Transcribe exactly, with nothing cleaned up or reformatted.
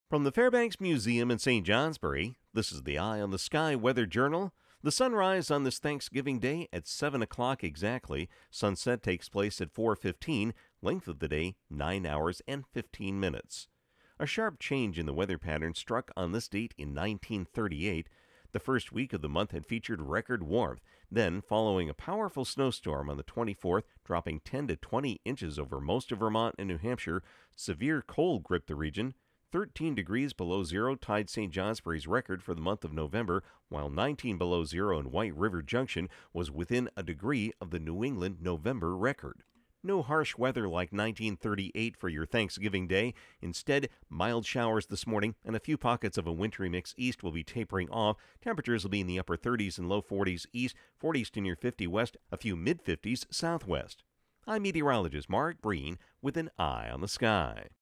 From the Fairbanks Museum in Saint Johnsbury, this is the Eye on the Sky Weather Journal. The sunrise on this Thanksgiving Day at seven o'clock exactly. Sunset takes place at four fifteen. Length of the day, nine hours and fifteen minutes. A sharp change in the weather pattern struck on this date in nineteen thirty-eight. The first week of the month had featured record warmth. Then, following a powerful snowstorm on the twenty-fourth, dropping ten to twenty inches over most of Vermont and New Hampshire, severe cold gripped the region. thirteen degrees below zero tied Saint Johnsbury's record for the month of November, while nineteen below zero in White River Junction was within a degree of the New England November record. No harsh weather like nineteen thirty-eight for your Thanksgiving Day. Instead, mild showers this morning and a few pockets of a wintry mix east will be tapering off. Temperatures will be in the upper thirties and low forties east, forties to near fifty west, a few mid-fifties southwest. I'm meteorologist Mark Breen with an eye on the sky.